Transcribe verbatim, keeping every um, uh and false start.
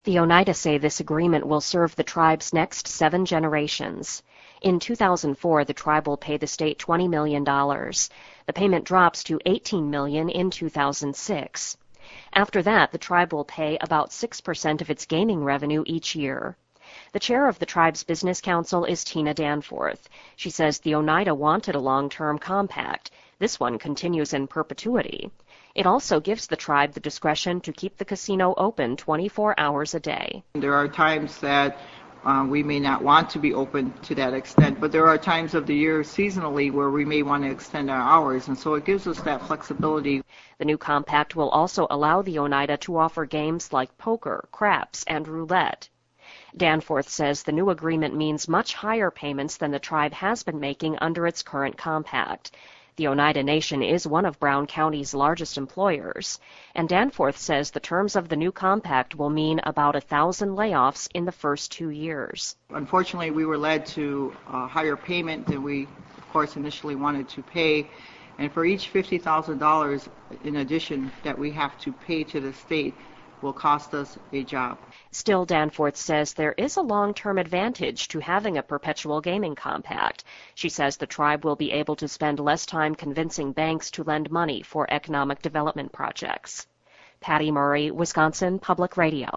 The Oneida say this agreement will serve the tribe's next seven generations. In two thousand four, the tribe will pay the state twenty million dollars. The payment drops to eighteen million dollars in two thousand six. After that, the tribe will pay about six percent of its gaming revenue each year. The chair of the tribe's business council is Tina Danforth. She says the Oneida wanted a long-term compact. This one continues in perpetuity. It also gives the tribe the discretion to keep the casino open twenty-four hours a day. There are times that uh, we may not want to be open to that extent, but there are times of the year seasonally where we may want to extend our hours, and so it gives us that flexibility. The new compact will also allow the Oneida to offer games like poker, craps, and roulette. Danforth says the new agreement means much higher payments than the tribe has been making under its current compact. The Oneida Nation is one of Brown County's largest employers, and Danforth says the terms of the new compact will mean about a thousand layoffs in the first two years. Unfortunately, we were led to a higher payment than we, of course, initially wanted to pay, and for each fifty thousand dollars in addition that we have to pay to the state will cost us a job. Still, Danforth says there is a long-term advantage to having a perpetual gaming compact. She says the tribe will be able to spend less time convincing banks to lend money for economic development projects. Patty Murray, Wisconsin Public Radio.